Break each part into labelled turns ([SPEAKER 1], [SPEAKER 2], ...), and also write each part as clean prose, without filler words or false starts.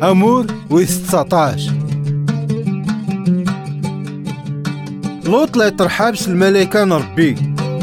[SPEAKER 1] أمور ويس 19. لوط لا يترحبش الملائكة نربي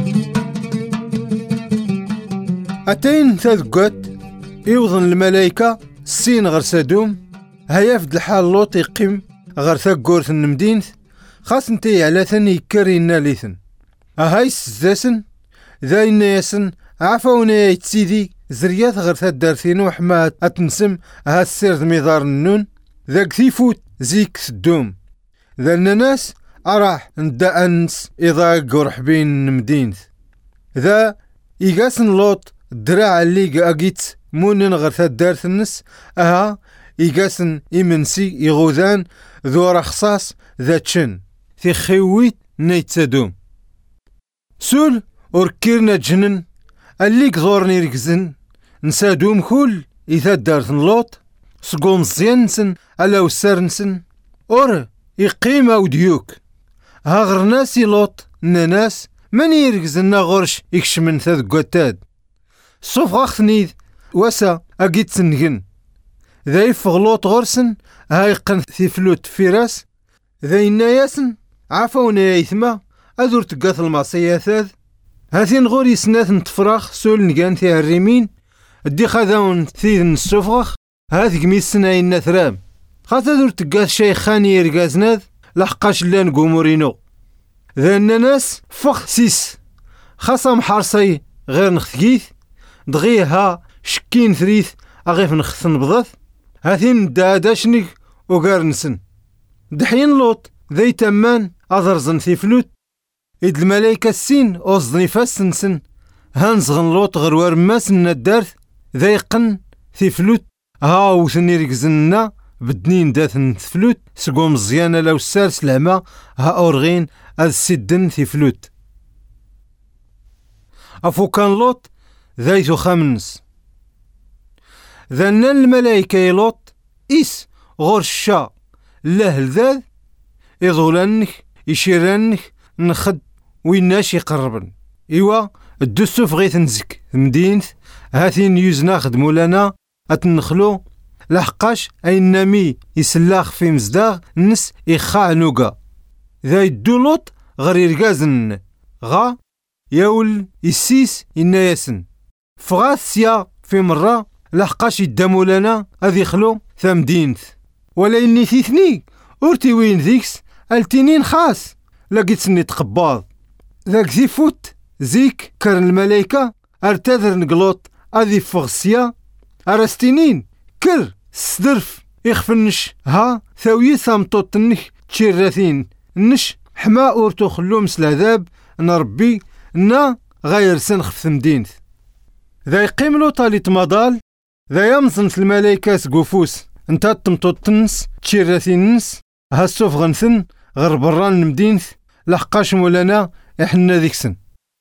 [SPEAKER 1] أتين تذكت يوضن الملائكة السين غير سادوم. هيا في الحال لوط يقيم غير ثقورث النمدينث خاص نتي على ثاني يكرينا ليثن هاي السزاسن ذا ياسن عفاونا يتسيدي زريات غير ثدارثين وحما أتنسم ها السير ميدار النون ذاك ثيفوت زيك سدوم ذا الناس أراح ندا أنس إذا قرح بين المدينة ذا إيقاسن لوط الدراع اللي أقيت مونن غير ثدارث النس أها إيقاسن إمنسي يغوذان ذو رخصاص ذا تشن في خويت نيتسادوم سول وركيرنا جنن اللي قدورني ركزن نسادوم كل إذا دارثن لوط سقوم زيانسن على وسارنسن اور يقيم أوديوك هاغر ناسي لوط ناس من يركزنا غرش يكشمن ثاذقوتاد صوف غاختنيذ واسا أقيت سنغن ذا يفغ لوط غرسن هاي قن ثيفلوت فراس ذا يناياسن عفاونا يثما أذور تقاث المعصية ثاذ هاثين غوري سناث نتفراخ سول نقان ثيها الريمين الدي خذاون ثيذ نسوفغخ هاث قميسنا إنا ثرام خاطر ذور تقاث شيخاني يرقازناذ لحقاش لان قومورينو ذا الناس فخ سيس خاصة محارصي غير نخثقيث دغيها شكين ثريث أغيف نخثن بضث هاثين داداشنك وقارنسن دحين لوط ذي تمان أضرزن في فلوت إد الملايكة السين أصدني فاسنسن هانزغن لوط غروار ماسن الدارث ذي قن في فلوت هاو ثني ركزننا بدنين داثن فلوت سقوم زيانة لو السارس لعما ها أورغين السدن في فلوت أفو كان لوط ذي خامنس ذنن الملايكة يلوط إس غور الشا الله الذاذ يضولنك يشيرنك نخد ويناش يقربن إيوا الدسو فغيث نزك مدينة هاثين يوزنا خدمو لنا أتنخلو لحقاش أين نامي يسلاخ في مزداغ نس إخاع نوغا ذا يدولوط غير يرقازن غا يول يسيس إناياسن فغاث سيا في مرة لحقاش يدامو لنا أذي خلو ثمدينث ولا إني ثيثني أورتي وين ذيكس التنين خاص لقيتني تقباض ذاك ذي فوت زيك كرن الملايكة ارتذر نقلوط أذي فغسيا أرستنين كر سدرف يخفنش ها ثاوية ثامطوط نك تشيرثين نش حما أورتو خلو مسل عذاب نربي نا غير سنخف ثمدينث ذا يقيم لو طالي تمضال ذا يمزن في الملايكة سقوفوس انتا تمطوط تنس تشيرثين نس ها السوف غنثن غير بران المدينث لحقاش مولانا احنا ذيكسن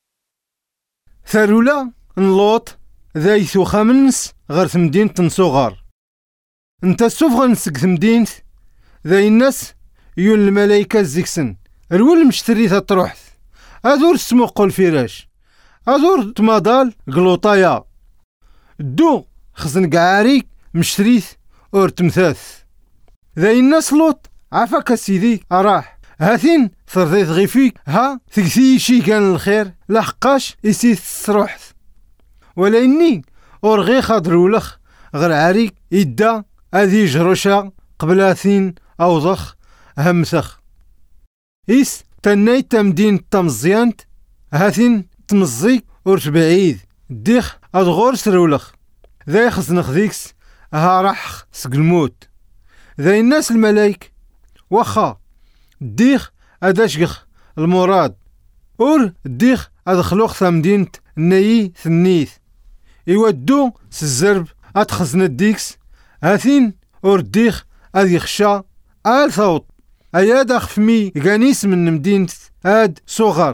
[SPEAKER 1] ثارولا نلوط ذا يثو خامنس غير ثمدين تنصغار انت السوف غنسق ثمدينث ذا الناس يون الملايكة زيكسن الول مشتري تروحث أذور سموقو الفراش أذور تمادال قلوطايا دو خزن قعاريك مشتريث اور تمثاث ذا الناس لوط عفاك سيدي أراح هاثين ثرثيث غيفيك ها ثقثي شي كان الخير لحقاش يسيث تروحث ولا إني أورغي خاطر ولخ غير عاريك إدا أذي جروشا قبلاثين أوضخ همثخ إس تناي تمدين تمزيانت هاثين تمزي ورش بعيد ديخ أدغور سرولخ ذا يخص نخذيكس ها راح سق الموت ذا الناس الملايك وخا ديخ أداشقخ المراد اور ديخ أدخلوخ ثمدينة نايي ثنيث يودو سزرب أتخزن الديكس هاثين اور ديخ أديخشا آل ثوط أياد أخفمي غانيس من مدينة آد صغر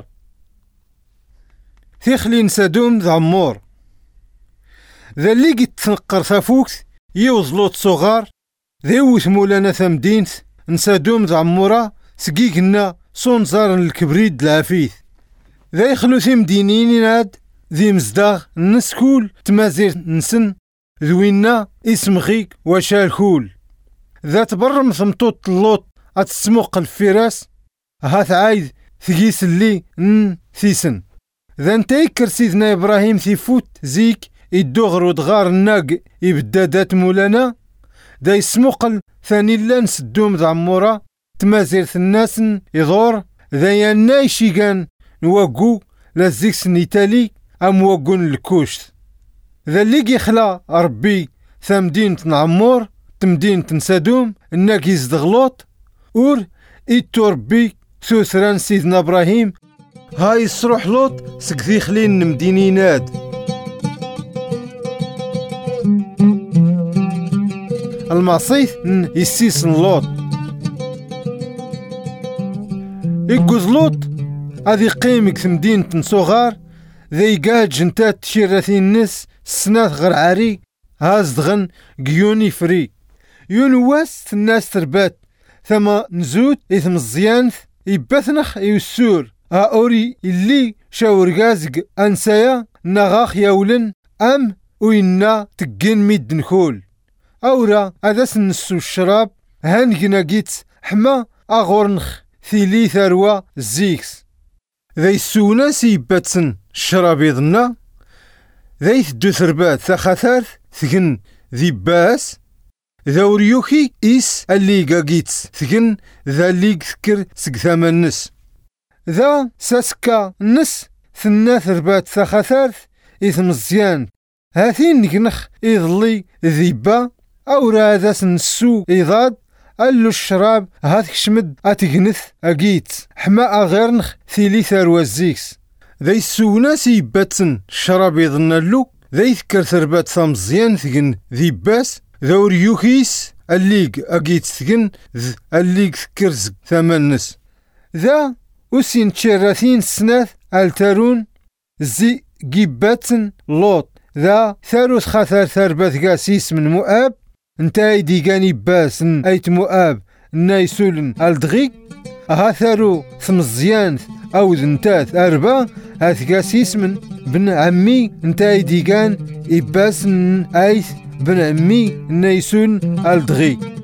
[SPEAKER 1] ثيخلين سادوم ذا عمور ذا اللي قد تنقر ثافوكس يوزلوت صغار ذيوث مولانا ثمدينة نسادوم ذا عمورا سقيقنا صونزار الكبريد العفيث ذا يخلو ثي مدينين ناد ذي مزداغ نسكول تمازير نسن ذوينا اسم غيك وشالكول ذات برم ثمطوط اللوط أتسموق الفراس هات عايد ثقيس اللي ثيسن. ذا انتي سيدنا إبراهيم ثيفوت زيك يدوغر ودغار الناق يبدادات مولانا دا يسموقل ثاني لانس الدوم ذا عمورا تمازيرت الناس يضور ذا يانا شيغان نواقو لازيكس نيتالي أم واقون الكوشت ذا اللي يخلا ربي ثمدينة نعمور تمدينة نسادوم الناك يزدغلوط اور إيتو ربي ثوثران سيدنا إبراهيم هاي الصروح لوط سكثي خلين مدينيناد. المعصيث يسيسن لوط يقوز لوط هذي قيمك في مدينة صغار ذي قاد جنتات تشيرثين الناس السنات غير عاري هازدغن قيوني فري يونواس الناس تربات ثم نزود إثم الزيانث يبثنخ يسور أوري اللي شاور غازق أنسايا نغاخ يولن أم وينا تقين ميد نخول أورا هذا سنسو الشراب هانجنا جيت حما أغورنخ ثيلي ثروة زيكس ذا يسونا سيباتسن الشراب يظنا ذا يثدو ثربات ثخاثارث ثقن ذي باس ذا وريوكي إيس اللي قاقيتس ثقن ذا اللي ذكر سقثام النس ذا ساسكا النس ثنا ثربات ثخاثارث إثم الزيان هاثين نكنخ إذلي ذيبا أورا هذا سنسو إضاد ألو الشراب هاثك شمد أتقنث أقيت حما أغيرنخ ثيلي ثاروا الزيكس ذا يسونا سيباتن الشراب يظن اللو ذا يذكر ثربات ثامزيان ثقن ذي باس ذا وريوكيس الليق أقيت ثقن الليق ذكرزق ثمانس ذا وسين تشيراثين سناث التارون زي جيباتن لوط ذا ثاروث خاثر ثربات قاسيس من مؤاب انتاي ديقاني باس ايت مؤاب نايسولن الدغي هاثارو ثمزيان او ذنتاث اربا هاث قاسيس من بن عمي انتاي ديقان إباس ايث بن عمي نايسولن الدغي